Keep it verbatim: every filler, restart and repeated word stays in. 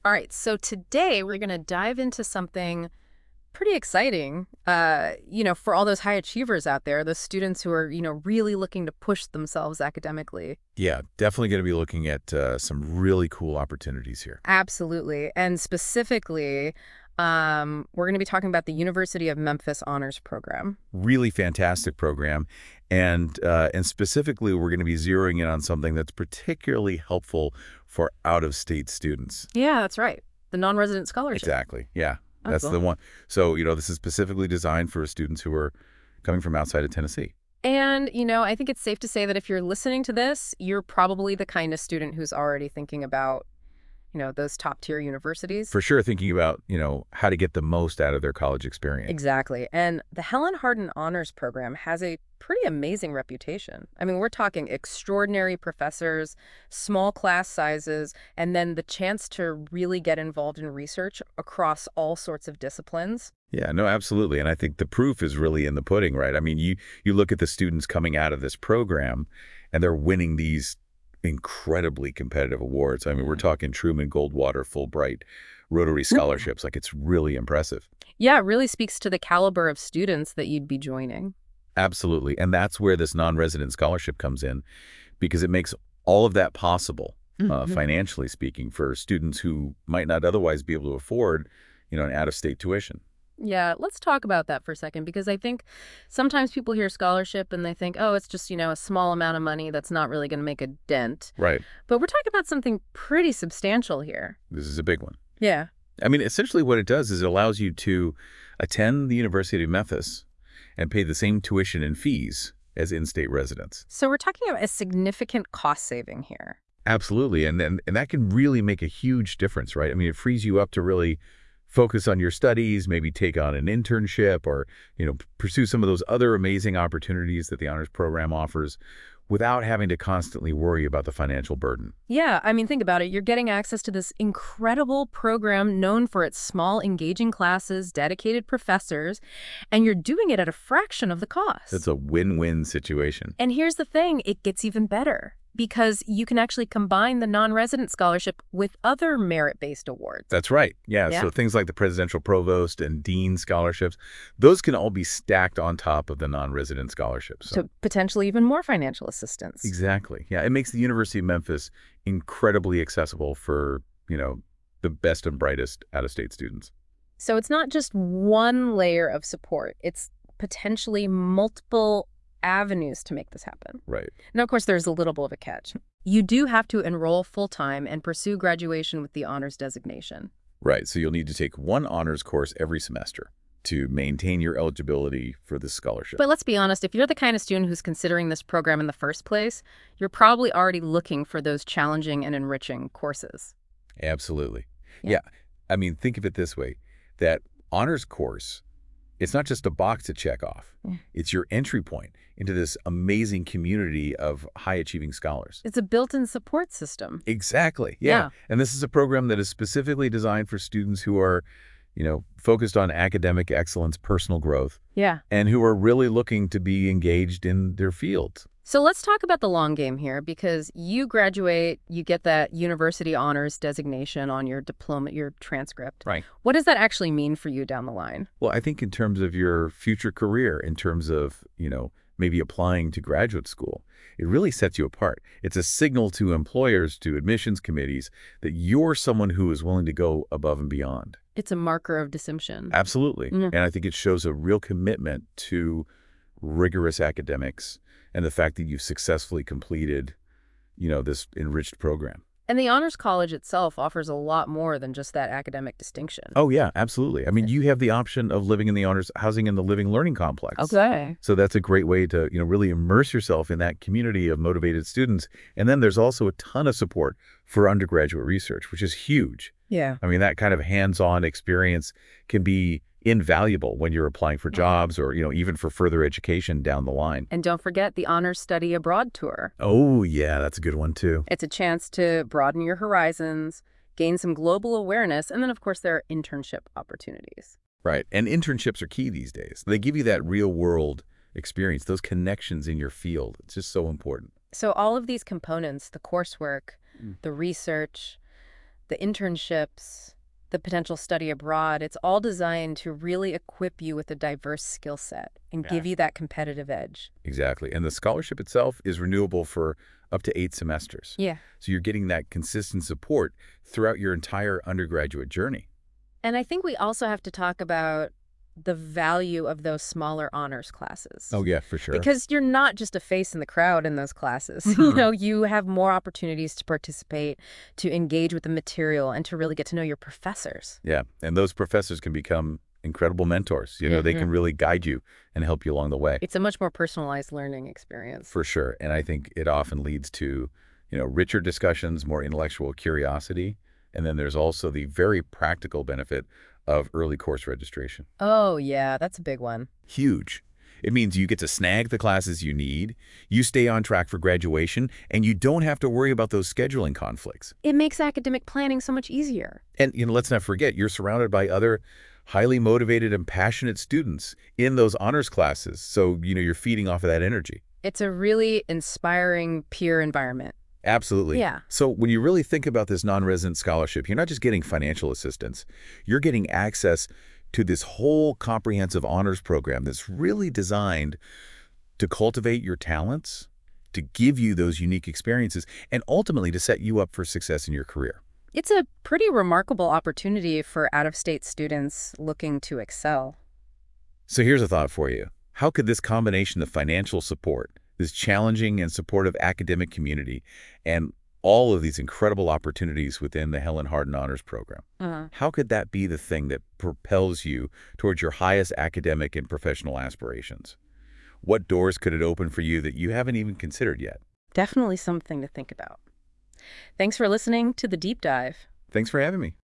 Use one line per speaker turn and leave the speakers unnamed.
All right, so today we're going to dive into something pretty exciting, uh, you know, for all those high achievers out there, those students who are, you know, really looking to push themselves academically.
Yeah, definitely going to be looking at uh, some really cool opportunities here.
Absolutely. And specifically, um, we're going to be talking about the University of Memphis Honors Program.
Really fantastic program. And, uh, and specifically, we're going to be zeroing in on something that's particularly helpful for out-of-state students.
Yeah, that's right. The non-resident scholarship.
Exactly. Yeah,
Oh,
that's
cool.
the one. So, you know, this is specifically designed for students who are coming from outside of Tennessee.
And, you know, I think it's safe to say that if you're listening to this, you're probably the kind of student who's already thinking about, you know, those top tier universities.
For sure, thinking about, you know, how to get the most out of their college experience.
Exactly. And the Helen Hardin Honors Program has a pretty amazing reputation. I mean, we're talking extraordinary professors, small class sizes, and then the chance to really get involved in research across all sorts of disciplines.
Yeah, no, absolutely. And I think the proof is really in the pudding, right? I mean, you you look at the students coming out of this program and they're winning these incredibly competitive awards. I mean, we're talking Truman, Goldwater, Fulbright, Rotary scholarships. Like, it's really impressive.
Yeah, it really speaks to the caliber of students that you'd be joining.
Absolutely. And that's where this non-resident scholarship comes in, because it makes all of that possible, uh,
Mhm.
financially speaking, for students who might not otherwise be able to afford, you know, an out-of-state tuition.
Yeah, let's talk about that for a second, because I think sometimes people hear scholarship and they think, oh, it's just, you know, a small amount of money that's not really going to make a dent.
Right.
But we're talking about something pretty substantial here.
This is a big one.
Yeah.
I mean, essentially what it does is it allows you to attend the University of Memphis and pay the same tuition and fees as in-state residents.
So we're talking about a significant cost saving here.
Absolutely. And, and, and that can really make a huge difference, right? I mean, it frees you up to really focus on your studies, maybe take on an internship or, you know, pursue some of those other amazing opportunities that the honors program offers without having to constantly worry about the financial burden.
Yeah, I mean, think about it. You're getting access to this incredible program known for its small, engaging classes, dedicated professors, and you're doing it at a fraction of the cost.
It's a win-win situation.
And here's the thing, it gets even better, because you can actually combine the non-resident scholarship with other merit-based awards.
That's right. Yeah,
Yeah.
so things like the Presidential Provost and Dean scholarships, those can all be stacked on top of the non-resident scholarships. So,
So potentially even more financial assistance.
exactly. Yeah, it makes the University of Memphis incredibly accessible for, you know, the best and brightest out-of-state students.
So it's not just one layer of support. It's potentially multiple avenues to make this happen.
Right.
Now, of course, there's a little bit of a catch. You do have to enroll full-time and pursue graduation with the honors designation.
Right. So you'll need to take one honors course every semester to maintain your eligibility for this scholarship.
But let's be honest, if you're the kind of student who's considering this program in the first place, you're probably already looking for those challenging and enriching courses.
Absolutely.
Yeah.
Yeah. I mean, think of it this way, that honors course, it's not just a box to check off.
Yeah.
It's your entry point into this amazing community of high-achieving scholars.
It's a built-in support system.
Exactly. Yeah.
Yeah.
And this is a program that is specifically designed for students who are, you know, focused on academic excellence, personal growth,
Yeah.
and who are really looking to be engaged in their field.
So let's talk about the long game here, because you graduate, you get that university honors designation on your diploma, your transcript.
Right.
What does that actually mean for you down the line?
Well, I think in terms of your future career, in terms of, you know, maybe applying to graduate school, it really sets you apart. It's a signal to employers, to admissions committees, that you're someone who is willing to go above and beyond.
It's a marker of distinction.
Absolutely.
Mm.
And I think it shows a real commitment to rigorous academics and the fact that you've successfully completed, you know, this enriched program.
And the Honors College itself offers a lot more than just that academic distinction.
Oh, yeah, absolutely. I mean, you have the option of living in the honors housing in the Living Learning Complex.
Okay.
So that's a great way to, you know, really immerse yourself in that community of motivated students. And then there's also a ton of support for undergraduate research, which is huge.
Yeah.
I mean, that kind of hands-on experience can be invaluable when you're applying for jobs or, you know, even for further education down the line.
And don't forget the Honors Study Abroad Tour.
Oh, yeah, that's a good one, too.
It's a chance to broaden your horizons, gain some global awareness, and then, of course, there are internship opportunities.
Right. And internships are key these days. They give you that real-world experience, those connections in your field. It's just so important.
So all of these components, the coursework,
Mm.
the research, the internships, the potential study abroad, it's all designed to really equip you with a diverse skill set and
Yeah.
give you that competitive edge.
Exactly. And the scholarship itself is renewable for up to eight semesters.
Yeah.
So you're getting that consistent support throughout your entire undergraduate journey.
And I think we also have to talk about the value of those smaller honors classes.
Oh, yeah, for sure.
Because you're not just a face in the crowd in those classes. You know, you have more opportunities to participate, to engage with the material, and to really get to know your professors.
Yeah, and those professors can become incredible mentors. You know, they can
Mhm.
really guide you and help you along the way.
It's a much more personalized learning experience.
For sure. And I think it often leads to, you know, richer discussions, more intellectual curiosity. And then there's also the very practical benefit of early course registration.
Oh, yeah, that's a big one.
Huge. It means you get to snag the classes you need, you stay on track for graduation, and you don't have to worry about those scheduling conflicts.
It makes academic planning so much easier.
And, you know, let's not forget, you're surrounded by other highly motivated and passionate students in those honors classes. So, you know, you're feeding off of that energy.
It's a really inspiring peer environment.
Absolutely.
Yeah.
So when you really think about this non-resident scholarship, you're not just getting financial assistance. You're getting access to this whole comprehensive honors program that's really designed to cultivate your talents, to give you those unique experiences, and ultimately to set you up for success in your career.
It's a pretty remarkable opportunity for out-of-state students looking to excel.
So here's a thought for you. How could this combination of financial support, this challenging and supportive academic community, and all of these incredible opportunities within the Helen Hardin Honors Program,
Uh,
how could that be the thing that propels you towards your highest academic and professional aspirations? What doors could it open for you that you haven't even considered yet?
definitely something to think about. Thanks for listening to The Deep Dive.
Thanks for having me.